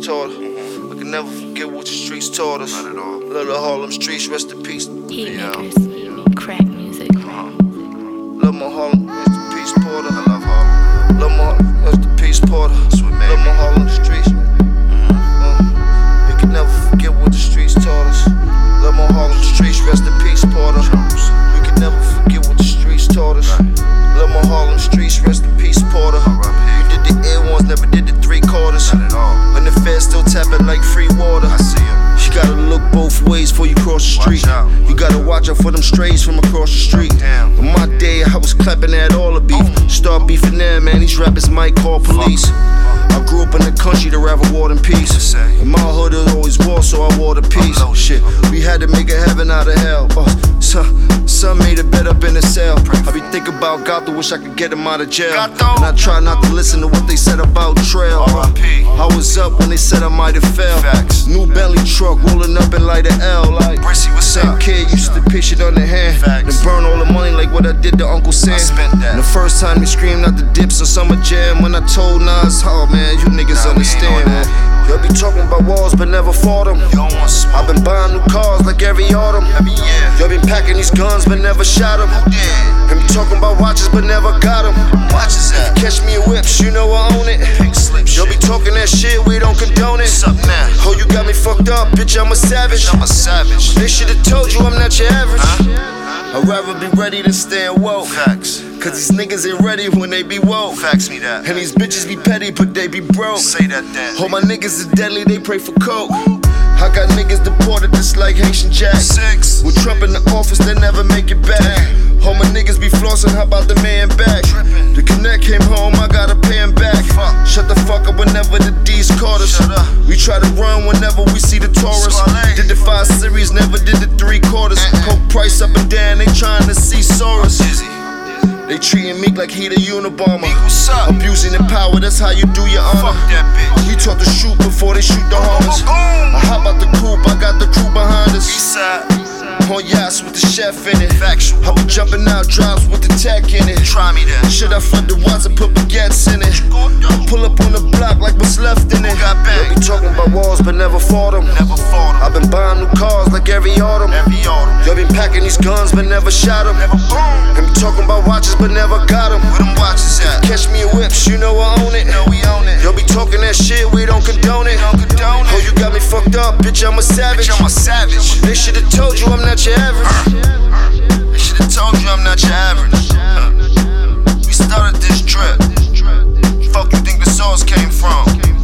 taught us. I can never forget what the streets taught us. Not at all. Love the Harlem streets, rest in peace. Heatmakers, crack music. Love my Harlem, rest in peace, Porter. I love Harlem. Love my, rest in peace, Porter. That's what made Love me. my Harlem streets. We can never forget what the streets taught us. Love my Harlem streets, rest in peace, Porter. We can never forget what the streets taught us. Love my Harlem streets, rest in peace, Porter. You did the air ones, never did the 3/4. Not at all. When the feds still tapping like free water. I see him. You gotta look both ways before you cross the street. Watch out. You gotta watch out for them strays from across the street. Damn. In my day, I was clapping at all the beef. Start beefing there, man. These rappers might call police. I grew up in the country to rather war than peace. In my hood, it always war, so I wore the peace. Shit, we had to make a heaven out of hell. Son made a bed up in the cell. I be thinking about Gato, wish I could get him out of jail. And I try not to listen to what they said about Trail. R.I.P. I was up when they said I might have failed. Facts. New Bentley truck rolling up in like an L. Like Brissy, what's same up? kid used to pitch it on the hand. Facts. Then burn all the money like what I did to Uncle Sam. I spent that. And the first time he screamed out the dips on Summer Jam. When I told Nas, oh man, you niggas Nah, we ain't understand, on man. that. Y'all be talking about walls but never fought them. You don't want smoke. I've been buying new cars like every autumn. Every year. Y'all been packing these guns but never shot them. Yeah. And be talking about watches but never got them. Watches that. Catch me in whips, you know I own it. Pink slip Y'all be shit. talking that shit, we don't condone it. What's up now? Oh, you got me fucked up, bitch, I'm a savage. I'm a savage. They should've told you I'm not your average. I'd rather be ready than stand woke. Facts. Cause these niggas ain't ready when they be woke. Fax me that. And these bitches be petty, but they be broke. Say that then. All my niggas is deadly, they pray for coke. I got niggas deported just like Haitian Jack. 6. With Trump in the office, they never make it back. All my niggas be flossing, how about the man back? The connect came home, I gotta pay him back. Shut the fuck up whenever the D's caught us. Shut up. We try to run whenever we see the Taurus. Squale. Did the 5 series, never did the 3/4. Coke price up and down, they trying to see Soros. Dizzy. They treating me like he the Unabomber. Meek, what's up? Abusing the power, that's how you do your honor. Fuck that bitch. We taught to shoot before they shoot the homers. Boom. I hop out the coupe, I got the crew behind us. Eastside. On yachts with the chef in it. Factual. I be jumping out drops with the tech in it. Try me that. Should I flood the watts and put baguettes in it? Pull up on the block like what's left in it. Got They bang. be talking about walls but never fought them. Never fought him. I've been buying new cars like every autumn. Every autumn. Y'all been packing these guns but never shot them. Never boom. And be talking about watches but never got them. Where them watches at? Catch me in whips, you know I own it. No, we own it. Y'all be talking that shit, we don't condone it. Don't condone Oh, it. you got me fucked up, bitch, I'm a savage. Bitch, I'm a savage. They should've told you I'm not your average. They should've told you I'm not your average. We started this trip. Fuck you think the sauce came from?